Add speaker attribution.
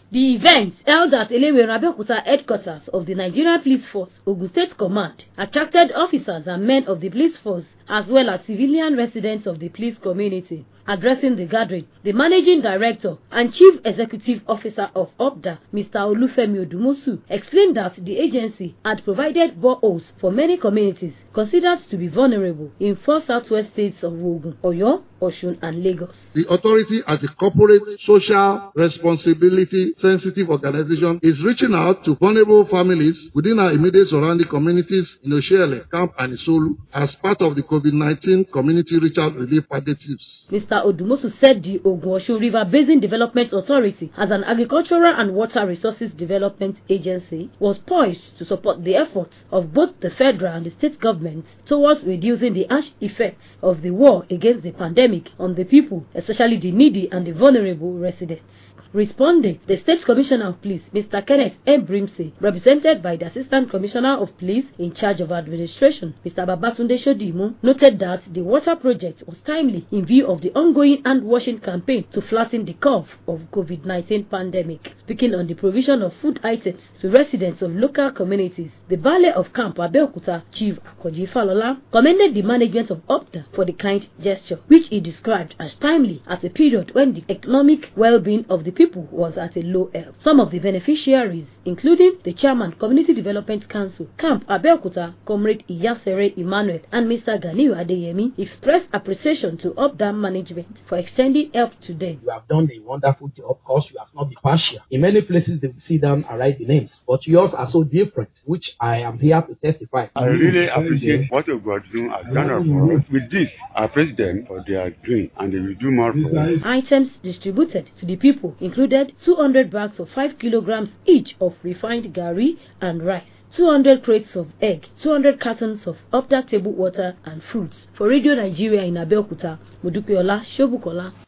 Speaker 1: The event, held at Elewere Abeokuta headquarters of the Nigerian Police Force, Ogun State Command, attracted officers and men of the police force as well as civilian residents of the police community. Addressing the gathering, the Managing Director and Chief Executive Officer of OPDA, Mr. Olufemi Odumosu, explained that the agency had provided boreholes for many communities considered to be vulnerable in 4 southwest states of Ogun, Oyo, Osun, and Lagos.
Speaker 2: The authority, as a corporate social responsibility sensitive organization, is reaching out to vulnerable families within our immediate surrounding communities in Oshiele, Camp, and Isolu as part of the COVID-19 community reach-out relief palliatives.
Speaker 1: Mr. Odumosu said the Ogun-Osun River Basin Development Authority, as an agricultural and water resources development agency, was poised to support the efforts of both the federal and the state governments towards reducing the harsh effects of the war against the pandemic on the people, especially the needy and the vulnerable residents. Responding, the State Commissioner of Police, Mr. Kenneth M. Brimsey, represented by the Assistant Commissioner of Police in charge of administration, Mr. Babatunde Shodimu, noted that the water project was timely in view of the ongoing hand-washing campaign to flatten the curve of COVID-19 pandemic. Speaking on the provision of food items to residents of local communities, the Baale of Camp Abeokuta, Chief Akoji Falola, commended the management of OPDA for the kind gesture, which he described as timely at a period when the economic well-being of the people was at a low ebb. Some of the beneficiaries, including the Chairman, Community Development Council, Camp Abeokuta, Comrade Iyasere Emmanuel, and Mr. Ganiu Adeyemi, expressed appreciation to OPDA management for extending help to them.
Speaker 3: You have done a wonderful job because you have not been partial. In many places, they will sit down and write the names, but yours are so different, which I am here to testify.
Speaker 4: I really appreciate what Ogun has done for us. With this, our president, what they are doing, and they will do more for us.
Speaker 1: Items distributed to the people included 200 bags of 5 kilograms each of refined gari and rice, 200 crates of egg, 200 cartons of OPDA table water and fruits. For Radio Nigeria in Abeokuta, Modupiola Shobukola.